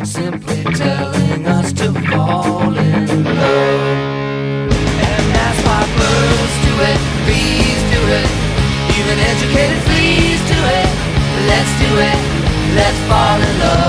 simply telling us to fall in love. And that's why birds do it, bees do it, even educated fleas do it. Let's do it, let's fall in love.